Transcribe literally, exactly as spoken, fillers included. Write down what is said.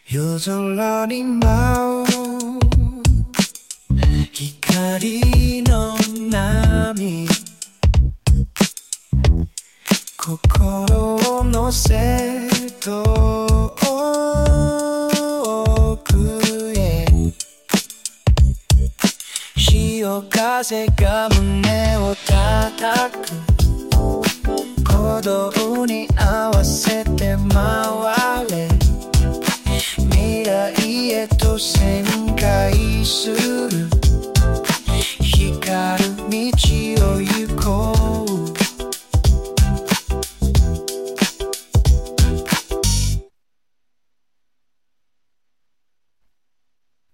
夜空に舞う光の波、心を乗せ遠くへ、潮風が胸を叩く、鼓動に合わせて回れ、未来へと旋回する、光る道を